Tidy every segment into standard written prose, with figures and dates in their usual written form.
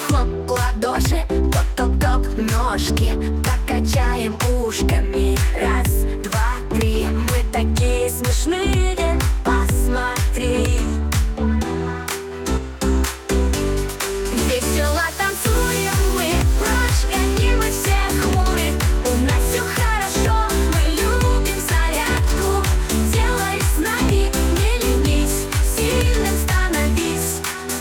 Хлоп-хлоп ладоши, топ-топ-топ ножки, покачаем ушками. Раз, два, три, мы такие смешные, посмотри. Весело танцуем мы, прочь гоним мы всех хмурых. У нас все хорошо, мы любим зарядку. Делай с нами, не ленись, сильным становись.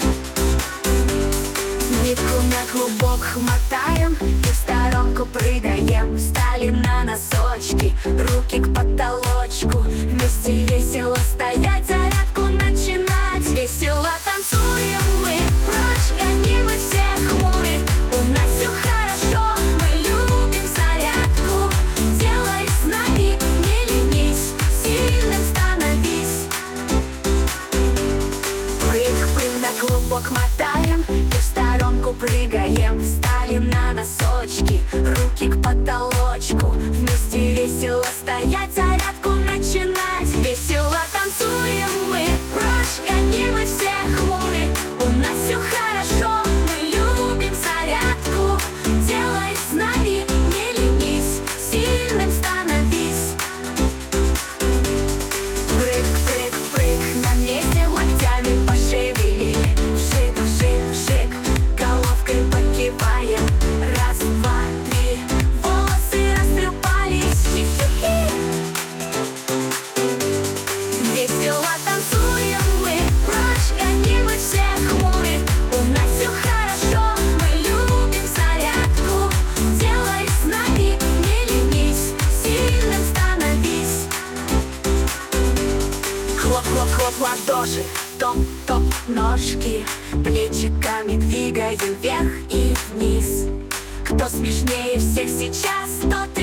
Нитку на клубок мотаем и в сторонку прыгаем. Встали на носочки, руки к потолочку. Вместе весело стоять, зарядку начинать. Весело танцуем мы, прочь гоним мы всех хмурых. У нас все хорошо, мы любим зарядку. Делай с нами, не ленись, сильным становись. Прыг-прыг на клубок мотаем и в сторонку прыгаем. Встали на носочки, руки к потолочку. Вместе весело стоять, зарядку начинать. Весело танцуем мы, прочь гоним мы всех хмурых. У нас все хорошо, мы любим зарядку. Делай с нами, не ленись, сильным становись. Прыг-прыг-прыг, на месте локтями пошевели. Вшик-вшик-вшик, головкой покиваем. Раз, два, три, волосы растрепались. Хи-хи-хи. Весело танцуем мы, прочь гоним мы всех хмурых. У нас все хорошо, мы любим зарядку. Делай с нами, не ленись, сильным становись. Хлоп-хлоп-хлоп ладоши, топ-топ ножки, плечиками двигаем вверх и вниз. Кто смешнее всех сейчас, тот